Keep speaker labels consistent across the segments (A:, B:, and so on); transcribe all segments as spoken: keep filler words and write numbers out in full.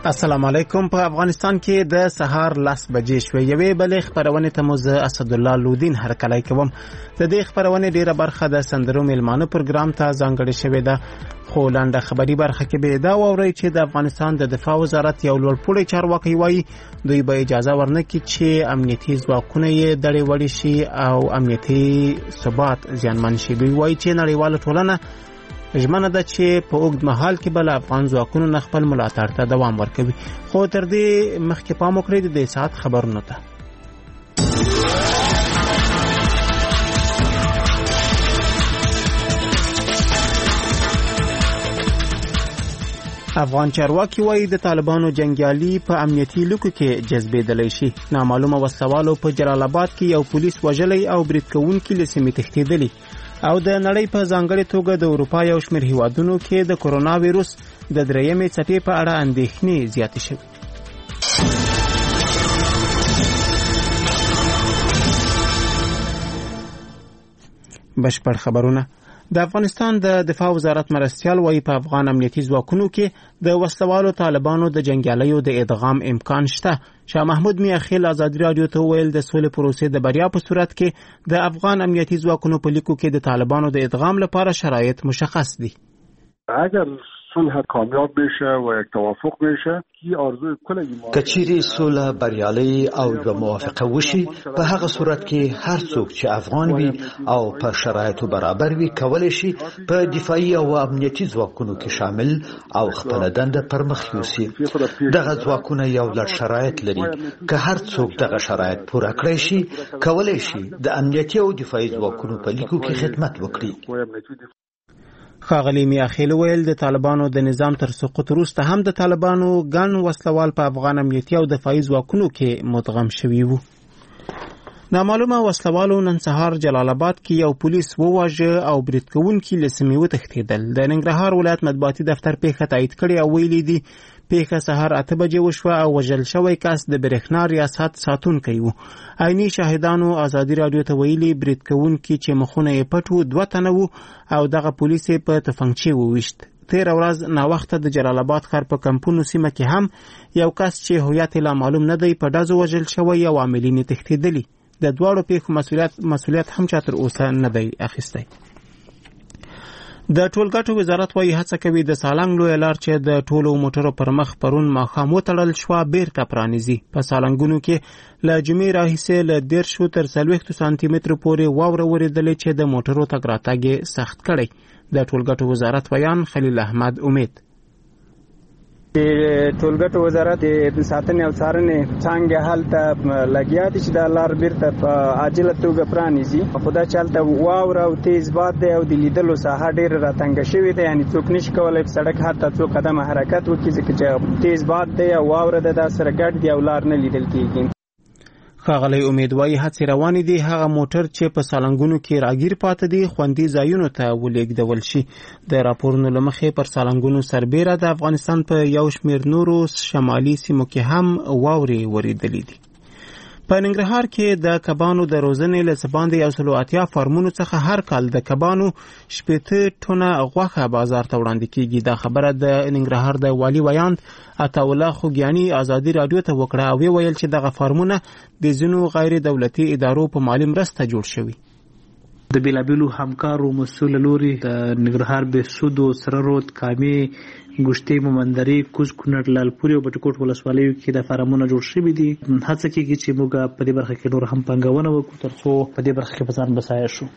A: السلام علیکم. په افغانستان کې د سهار لس بجې شوې. یوې بلې خبرونه ته مو زه اسدالله لودین هرکلی کوم. د دې خبرونه ډیره برخه د سندرو میلمانه پروګرام ته ځانګړې شوې ده، خو لنډه خبري برخه کې به دا واورئ چې د افغانستان د دفاع وزارت یو لوړپوړی چارواکي وایي دوی به اجازه ورنکړي چې امنیتي ځواکونه یې دړې وړې شي او امنیتي ثبات زیانمن شي. دوی وایي چې نړیواله ټولنه ژمنه ده چې په اوږد مهال کې بل افغان ځواکونو نه خپل ملاتړ ته دوام ورکوي. خو تر دې مخکې پام وکړئ د دې ساعت خبرونو ته. افغان چارواکي وایي د طالبانو جنگیالي په امنیتي لوکو کې جذبېدلی شي. نامعلومه وسلوالو په جلال آباد کې یو پولیس وژلی او برید کوونکي له سیمې تښتېدلي. او د نړۍ په ځانګړې توګه د اروپا یو شمېر هیوادونو کې د کرونا ویروس د درېیمې څپې په اړه اندېښنې زیاتې شوې. بشپړ خبرونه. د افغانستان د دفاع وزارت مرستیال وایي په افغان امنیتي ځواکونو کې د وسلوالو طالبانو د جنگیالیو د ادغام امکان شته. شاه محمود میاخیل ازادي رادیو ته ویل د سولې پروسې د بریا په صورت کې د افغان امنیتي ځواکونو په لیکو کې د طالبانو د ادغام لپاره شرایط مشخص دي.
B: اگر صلح کامیاب بشه و یک توافق بشه کی آرزوی کل ایمان
C: کچيري صلح بریالي او د موافقه وشي په هغه صورت کې هر څوک چې افغان وي او په شرایطو برابر وي کولای شي په دفاعي او امنیتي ځواکونو کې شامل او خپل دنده پرمخ یوسي. دغه ځواکونه یو لړ شرایط لري. که هر څوک دغه شرایط پوره کړی شي کولای شي د امنیتي او دفاعي ځواکونو په لیکو کې خدمت وکړي.
A: ښاغلي میاخیل ویل د طالبانو د نظام تر سقوط وروسته هم د طالبانو ګڼ وسلوال په افغان امنیتي او دفاعي ځواکونو کې مدغم شوي وو. نامعلومه وسلوالو نن سهار جلال آباد کې یو پولیس وواژه او برید کوونکي له سیمې وتښتېدل. د ننګرهار ولایت مطبوعاتي دفتر پیښه تایید کړې او ویلي دي پیښه سهار اته بجې وشوه او وژل شوی کس د برېښنا ریاست ساتونکی و. عیني شاهدانو ازادي رادیو ته ویلي برید کوونکي چې مخونه یې پټ وو دوه تنه وو او دغه پولیس یې په تفنګچې وویشت. تېره ورځ ناوخته د جلال آباد ښار په کمپونو سیمه کې هم یو کس چې هویت یې لا معلوم نه دی په ډزو وژل شوی او عاملین یې تښتېدلي. د دواړو پیښو مسؤلیت مسؤلیت هم چا تر اوسه نه دی اخیستی. د ټولګټو وزارت وايي هڅه کوي د سالنګ لویه لار چې د ټولو موټرو پر مخ پرون ماښام وتړل شوه بیرته پرانیزي. په سالنګونو کې له جمعې راهیسې له دېرشو تر څلوېښتو سانتي مترو پورې واوره ورېدلې چې د موټرو تګ راتګ یې سخت کړی. د ټولګټو وزارت بیان خلیل احمد امید.
D: د ټولګټو وزارت د ساتنې او څارنې څانګې هلته لګیا دي چې دا لار بیرته په عاجله توګه پرانیزي. خو دا چې هلته واوره او تیز باد دی او د لیدلو ساحه ډېره راتنګه شوې ده، یعنې څوک نشي کولی په سړک حتی څو قدمه حرکت وکړي ځکه چې تیز باد دی او واوره ده دا سره ګډ دي او لار نه لیدل کېږي.
A: ښاغلی امید وایي هڅې روانې دي هغه موټر چې په سالنګونو کې راګیر پاته دي خوندي ځایونو ته ولېږدول شي. د راپورونو له مخې پر سالنګونو سربیره د افغانستان په یو شمېر نورو شمالي سیمو کې هم واورې ورېدلې دي. په ننګرهار کې د کبانو د روزنې له څه باندې یو سلو اتیا فارمونو څخه هر کال د کبانو شپېته ټنه غوښه بازار ته وړاندې کېږي. دا خبره د ننګرهار د والي ویاند عطاالله خوږیاني ازادي رادیو ته وکړه او ویل چې دغه فارمونه د ځینو غیر دولتي ادارو په مالي مرسته جوړ شوي.
E: د بیلابیلو همکارو مسؤل لوري د ننګرهار بهسود او سره رود کامې ګوشتې مومندري کوز کونړ لالپورې او بټکوټ ولسوالیو کې د فارمونه جوړ شوي دي. هڅه کېږي چې موږ په دې برخه کې نور هم پانګونه وکړو تر څو په دې برخه کې په ځان بسایه شو.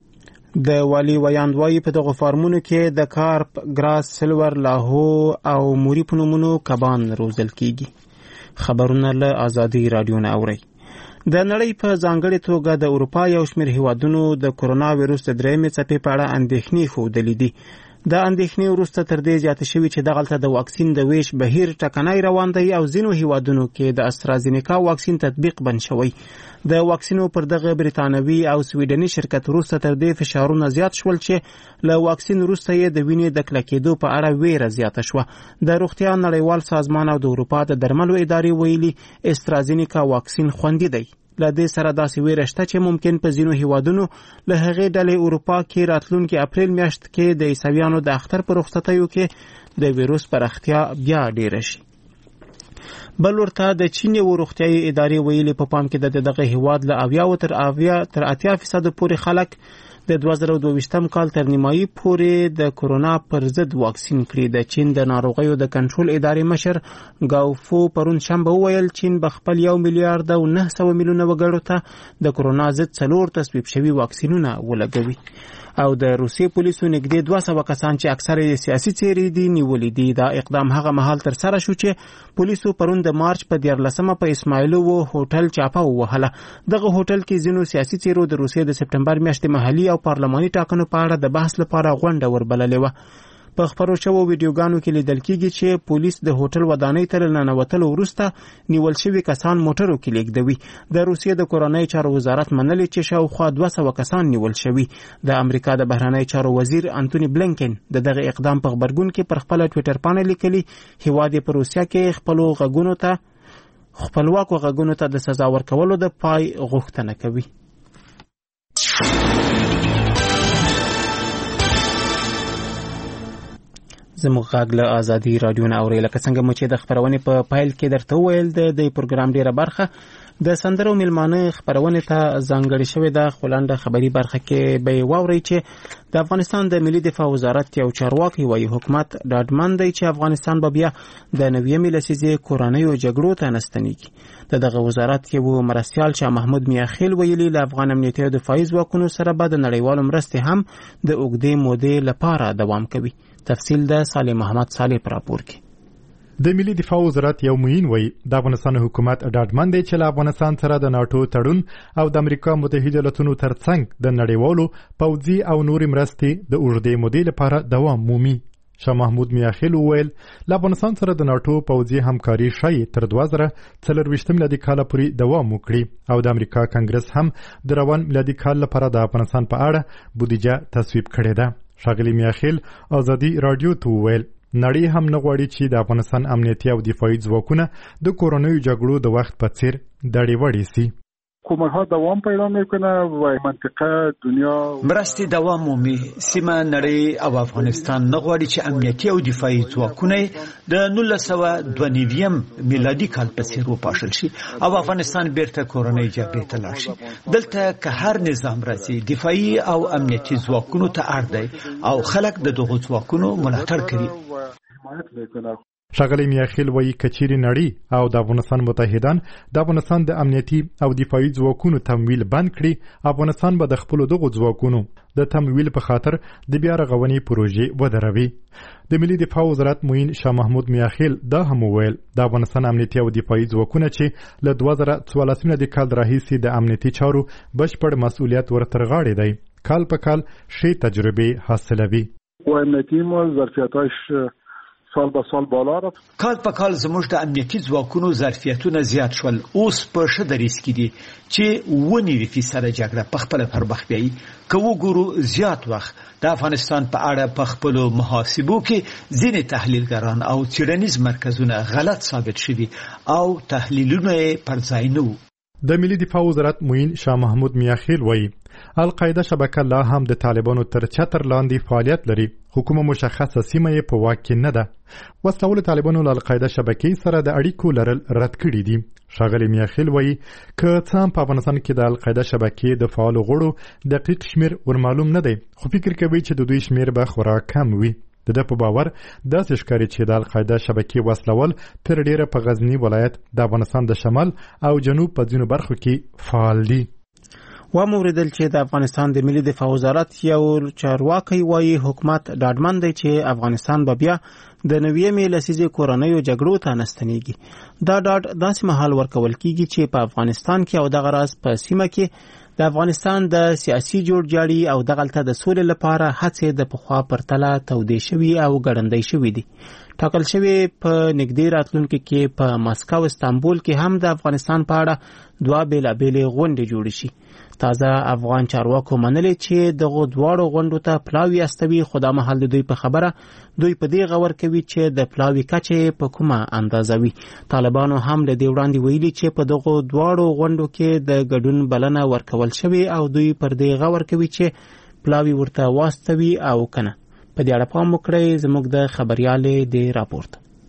A: د والي ویاند وایي په دغه فارمونو کې د کارپ، ګراس، سلور، لاهو او موري په نومونو کبان روزل کېږي. خبرونه له ازادي رادیو نه اورئ. د نړۍ په ځانګړې توګه د اروپا یو شمېر هیوادونو د کرونا ویروس د درېیمې څپې په اړه اندېښنې ښودلې دي. د اندېښنې وروسته تر دې زیاته شوي چې دغلته د واکسین د ویش بهیر ټکنی روان دی او ځینو هیوادونو کې د استرازینیکا واکسین تطبیق بند شوی. د واکسینو پر دغه بریتانوي او سویډني شرکت وروسته تر دې فشارونه زیات شول چې له واکسین وروسته یې د وینې د کلکېدو په اړه ویره زیاته شوه. د روغتیا نړیوال سازمان او د اروپا د درملو ادارې ویلي استرازینیکا واکسین خوندي دی. له دې سره داسې ویره شته چې ممکن په ځینو هیوادونو له هغې ډلې اروپا کې راتلونکي اپریل میاشت کې د عیسویانو د اختر په رخصتیو کې د ویروس پراختیا بیا ډیره شي. بل ورته د چین یو روغتیايي ادارې ویلي په پام کې د دغه هیواد له اویا تر اویا تر اتیا فیصد پورې خلک د دوه زره دوه ویشتم کال تر نیمایي پورې د کورونا پر ضد واکسین کړي. د چین د ناروغیو د کنټرول ادارې مشر ګاوفو پرون شنبه وویل چین به خپل یو میلیارډ او نه سوه میلیونه وګړو ته د کورونا ضد څلور تصویب شوي واکسینونه ولګوي. او د روسیې پولیسو نږدې دوه سوه کسان چې اکثر یې سیاسي څېرې دي نیولي دي. دا اقدام هغه مهال تر سره شو چې پولیسو پرون د مارچ په دیارلسمه په اسماعیلوو هوټل چاپه ووهله. دغه هوټل کې ځینو سیاسي څېرو د روسیې د سپټمبر میاشتې محلي او پارلماني ټاکنو په اړه د بحث لپاره غونډه وربللې وه. په خپرو شوو ویډیوګانو کې لیدل کېږي چې پولیس د هوټل ودانۍ ته له ننوتلو وروسته نیول شوي کسان موټرو کې لیږدوي. د روسیې د کورنۍ چارو وزارت منلي چې شاوخوا دوه سوه کسان نیول شوي. د امریکا د بهرنۍ چارو وزیر انتوني بلینکن د دغه اقدام په خبرګون کې پر خپل ټویټر باندې لیکلي هیواد په روسیه کې خپلو غږونو ته خپلواکو غږونو ته د سزا ورکولو د پای غوښتنه کوي. زموږ غږ له ازادي رادیو نه اورئ. لکه څنګه مو چې د خپرونې په پیل کې درته وویل د دې پروګرام ډیره برخه د سندرو میلمانه خپرونې ته ځانګړې شوې ده. خو لنډه خبري برخه کې به یې واورئ چې د افغانستان د ملي دفاع وزارت یو چارواکي وایي حکومت ډاډمن دی چې افغانستان به بیا د نویمې لسیزې کورنیو جګړو ته نه ستنېږي. د دغه وزارت یو مرستیال شاه محمود میاخیل ویلي له افغان امنیتي او دفاعي ځواکونو سره به د نړیوالو مرستې هم د اوږدې مودې لپاره دوام کوي. تفصیل د صالح محمد صالح پر راپور کې.
F: د ملي دفاع وزارت یو معین وایي د افغانستان حکومت ډاډمن دی چې له افغانستان سره د ناټو تړون او د امریکا متحده ایالاتونو ترڅنګ د نړیوالو پوځي او نورې مرستې د اوږدې مودې لپاره دوام مومي. شاه محمود میاخیل وویل له افغانستان سره د ناټو پوځي همکاري ښایي تر دوه زره څلرویشت میلادي کاله پورې دوام وکړي او د امریکا کنګرس هم د روان میلادي کال لپاره د افغانستان په اړه بودیجه تصویب کړې ده. ښاغلي میاخیل ازادي رادیو ته وویل نړۍ هم نه غواړي چې د افغانستان امنیتي او دفاعي ځواکونه د کورنیو جګړو د وخت په څیر دړې وړې سي.
B: حکومت‌ها دوام پیدا میکنه و منطقه دنیا
C: مرستې دوام مومي. سیمه نړۍ او افغانستان نه غواړي چې امنیتي او دفاعي ځواکونه د نولس سوه دوه نوي میلادي کال په څیر وپاشل شي او افغانستان بیرته کورنۍ جګړې ته لاړ شي. دلته که هر نظام راځي دفاعي او امنیتي ځواکونو ته اړ دی او خلک د دغو ځواکونو ملاتړ کوي.
F: ښاغلی میاخیل وایي کچېرې نړۍ او د افغانستان متحدان د افغانستان د امنیتي او دفاعي ځواکونو تمویل بند کړي افغانستان به د خپلو دغو ځواکونو د تمویل په خاطر د بیا رغونې پروژې ودروي. د ملي دفاع وزارت معین شاه محمود میاخیل دا هم وویل د افغانستان امنیتي او دفاعي ځواکونه چې له دوه زره څوارلس میلادي کال راهیسې د امنیتي چارو بشپړ مسؤلیت ورته غاړې دی کال په کال ښې تجربې حاصلوي.
B: و امنیتي مو ظرفیتاش سال به سال بالا رفت.
C: کال په کال زموږ د امنیتي ځواکونو ظرفیتونه زیات شول. اوس په ښه دریځ کې دي چې اووه نوي فیصده جګړه په خپله پر مخ بیایي. که وګورو زیات وخت د افغانستان په اړه په خپلو محاسبو کې ځینې تحلیلګران او څېړنیز مرکزونه غلط ثابت شوي او تحلیلونه یې پر ځای نه وو.
F: د ملي دفاع وزارت معین شاه محمود میاخیل وایي القاعده شبکه لا هم د طالبانو تر چتر لاندې فعالیت لري. حکومه مشخصه سیمه یې په واک کې نه ده. وسلوال طالبانو له القاعده شبکې سره د اړیکو لرل رد کړي دي. ښاغلی میاخیل وایي که څه هم په افغانستان کې د القاعده شبکې د فعالو غړو دقیق شمیر ورمعلوم نه دی خو فکر کوي چې د دوی شمیر به خورا کم وي. د ده په باور داسې ښکاري چې د القاعده شبکې وسلوال تر ډیره په غزني ولایت د افغانستان د شمال او جنوب په ځینو برخو کې فعال دي.
A: و موریدل چې د افغانستان د ملي دفاع وزارت یو چارواکي وایي حکومت ډاډمن دی چې افغانستان به بیا د نویمې لسیزې کورنیو جګړو ته نه ستنېږي. دا ډاډ داسې مهال ورکول کیږي چې په افغانستان کې او دغه راز په سیمه کې د افغانستان د سیاسي جوړجاړي او دغلته د سولې لپاره هڅې د پخوا پرتله تودې شوي او ګړندۍ شوي دي. ټاکل شوی په نږدې راتلونکي کې په مسکو استانبول کې هم د افغانستان په اړه دوه بېلابېلې غونډې جوړې شي. تازه افغان چارواکو منلې چې دغه دواړو غونډو ته پلاوی استوي خو دا مهال د دوی په خبره دوی په دې غور کوي چې د پلاوی کچې په کومه اندازه وي. طالبانو هم له دې وړاندې ویلي چې په دغه دواړو غونډو کې د ګډون بلنه ورکول شوې او دوی پر دې غور کوي چې پلاوی ورته واستوي او کنه. په دې اړه پام وکړئ زموږ د خبريالې د راپورت.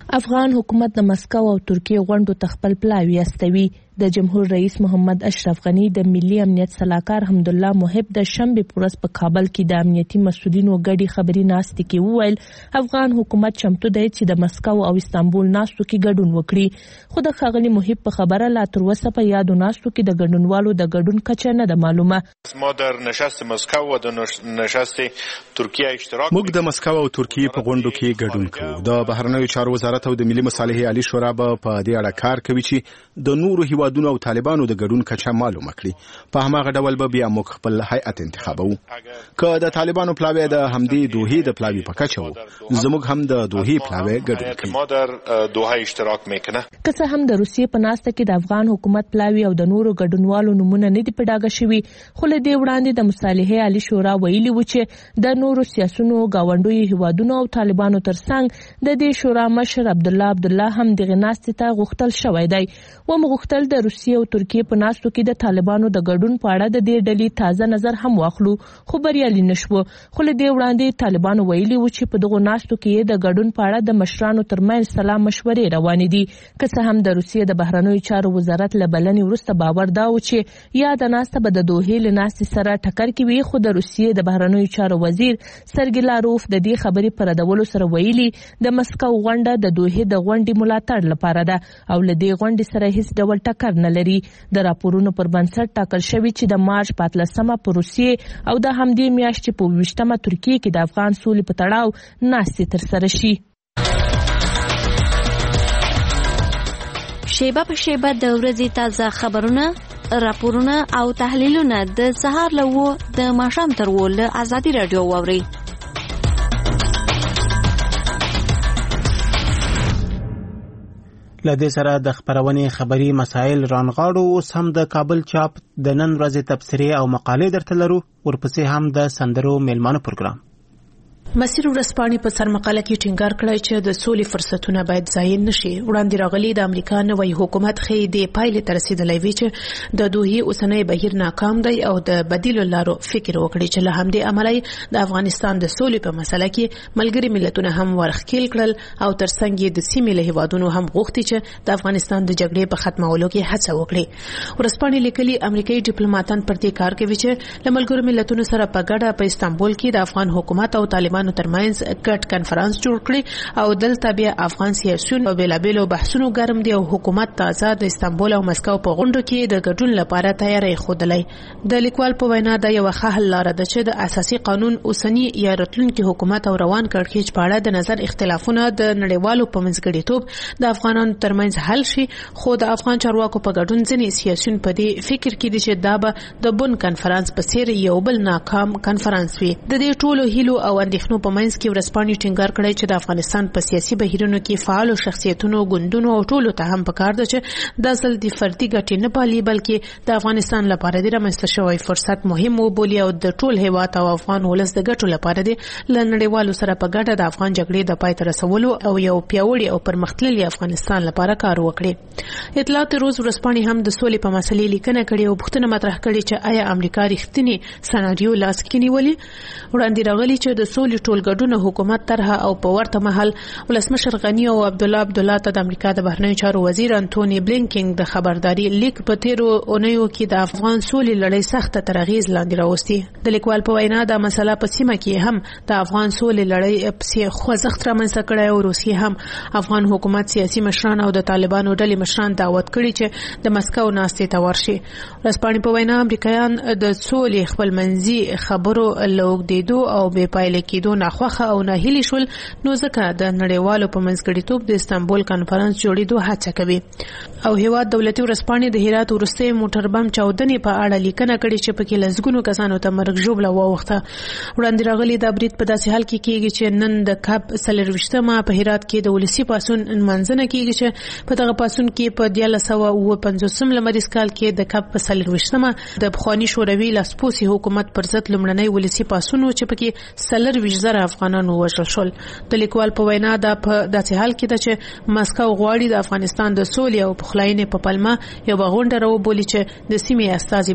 G: افغان حکومت د مسکو او ترکیه غونډو تخپل پلاوی استوي. د جمهور رئیس محمد اشرف غنی د ملي امنیت سلاکار حمدالله محب د شنبه پورس په کابل کې د امنیتي مسؤلینو غړي خبري ناستې کې وویل افغان حکومت چمتو دی چې د مسکو او استانبول ناستو کې ګډون وکړي. خو د ښاغلي محب په خبره لا تر اوسه په یادو ناستو کې د ګډونوالو د ګډون کچه نه ده معلومه.
H: ما در نشست مسکو و د نشست ترکیه اشتراک
I: موږ د مسکو او ترکیه په غونډو کې ګډون کوو. د بهرنیو چارو وزارت او د ملي مصالحې عالی شورا په دې اړه کار کوي چې د نورو هیوادونو او طالبانو د ګډون کچه معلومه کړي. په هماغه ډول به بیا موږ خپل هیئت انتخابو. که د طالبانو پلاوی د همدې دوحې د پلاوی په کچه وو زموږ هم د دوحې پلاوی ګډون کوي.
H: ما در دوحه اشتراک میکنه.
G: که څه هم د روسیې په ناسته کې د افغان حکومت پلاوی او د نورو ګډونوالو نمونه نه دي په ډاګه شوي، خو له دې وړاندې د مصالحې عالی شورا ویلي و چې د نورو سیاسونو ګاونډیو هیوادونو او طالبانو ترڅنګ د دې شورا مشر عبدالله عبدالله هم دغه ناستې ته غوښتل شوی دی. ومغوښتل د روسیې او ترکیه په ناستو کې د طالبانو د ګډون په اړه د دې ډلې تازه نظر هم واخلو، خو بریالي نشو. خو له دې وړاندې طالبانو ویلي و چې په دغه ناستو کې د ګډون په اړه د مشرانو ترمنځ سلا مشورې روانې دي. که څه هم د روسیې د بهرنیو چارو وزارت له بلنې وروسته باور دا و چې یا د ناسته به د دوحې له ناستې سره ټکر کې وي، خو د روسیې د بهرنیو چارو وزیر سرګی لاروف د دې خبرې پر ردولو سره ویلي د مسکو غونډه د دوحې د غونډې ملاتړ لپاره ده او له دې غونډې سره هیڅ ډول ټکر نه لري. د راپورونو پر بنسټ ټاکل شوی چې د مارچ په اتلسمه په روسیې او د همدې میاشتې په اوویشتمه ترکیه کې د افغان سولې په تړاو ناستې ترسره شي.
J: شیبه په شیبه د ورځې تازه خبرونه، راپورونه او تحلیلونه د سهار له وو د ماښام تر وو له ازادي رادیو واورئ.
A: لدې سره د خبرونې خبري مسائل رانغاړو. اوس هم د کابل چاپ د نن ورځې تبصرې او مقالې درته لرو، ورپسې هم د سندرو میلمانه پروګرام.
K: مسیر ورځپاڼې په سرمقاله کې ټینګار کړی چې د سولې فرصتونه باید ضایع نشي. وړاندې راغلي د امریکا نوی حکومت ښیي د پایلې ته رسیدلی وي چې د دوحې اوسنی بهیر ناکام دی او د بدیلو لارو فکر وکړي چې له همدې امله د افغانستان د سولې په مسله کې ملګري ملتونه هم ورښکېل کړل او ترڅنګ یې د سیمې له هیوادونو هم غوښتي چې د افغانستان د جګړې په ختمولو کې هڅه وکړي. ورځپاڼې لیکلي امریکایي ډیپلوماټان پر دې کار کوي چې له ملګرو ملتونو سره په ګډه په استانبول کې د افغان حکومت او طالبان ترمنځ ګډ کنفرانس جوړ کړي او دلته بیا افغان سیاسيون او بیلابیلو بحثونو ګرم دي او حکومت تازه د استانبول او مسکو په غونډو کې د ګډون لپاره تیاری خوده. د لیکوال په وینا دا یو ښه حل لاره ده چې د اساسي قانون اوسنی یا راتلونکي حکومت او روان کړکېچ په اړه د نظر اختلافونه د نړیوالو په منځګړیتوب د افغانانو ترمنځ حل شي. خو د افغان چارواکو په ګډون ځینې سیاسيون په دې فکر کې دي چې دا به د بن کنفرانس په څیر یو بل ناکام کنفرانس وي. د دې ټولو هیلو او اندېښنو په منځ کې ورځپاڼې ټینګار کړی چې د افغانستان په سیاسي بهیرونو کې فعالو شخصیتونو ګوندونو او ټولو ته هم پکار ده چې د ځل د فردي ګټې نه پالي بلکې د افغانستان لپاره د رامنځته شوی فرصت مهم وبولي او د ټول هیواد او افغان ولس د ګټو لپاره د نړیوالو سره په ګډه د افغان جګړې د پای ته رسولو او یو پیاوړي او پرمختللي افغانستان لپاره کار وکړي. اطلاعات روز ورځپاڼې هم د سولې په مسلې لیکنه کړې او پوښتنه مطرح کړې چې آیا امریکا رښتینی سناریو لاس کې نیولې. وړاندې راغلي چې د سولې ټول ګډون حکومت طرحه او په ورته مهال ولسمشر غنی او عبدالله عبدالله ته د امریکا د بهرنیو چارو وزیر انټونی بلینکن د خبرداري لیک په تیرو اونیو کې د افغان سولې لړۍ سخته تر اغیز لاندې راوستي. د لیکوال په وینا دا مسله په سیمه کې هم د افغان سولې لړۍ په خوځښت رامنځته کړی او روسیې هم افغان حکومت سیاسي مشران او د طالبانو ډلې مشران دعوت کړي چې د مسکو ناستې ته ورشي. ورځپاڼې په وینا امریکایان د سولې خپلمنځي خبرو لوګدیدو او بې پایلې کېدو ناخوښه او ناهیلي شول، نو ځکه د نړیوالو په منځګړیتوب د استانبول کنفرانس جوړېدو هڅه کوي. او هیواد دولتي ورځپاڼې د هرات وروستۍ موټر بم چاودنې په اړه لیکنه کړې چې پکې لسګونو کسانو ته مرګ ژوبله واوښته. وړاندې راغلي دا برید په داسې حال کې کېږي چې نن د کب څلرویشتمه په هرات کې د ولسي پاڅون نمانځنه کېږي چې په دغه پاڅون کې په دیارلس سوه اووه پنځوسم لمریز کال کې د کب په څلرویشتمه د پخواني شوروي لاسپوڅي حکومت پر ضد لومړنی ولسي پاڅون و چې پکې څلرویشت زره افغانان ووژل شول. د لیکوال په وینا دا په داسې حال کې ده چې مسکو غواړي د افغانستان د سولې او پخلاینې په پلمه یو غونډه راوبولي چې د سیمې استازي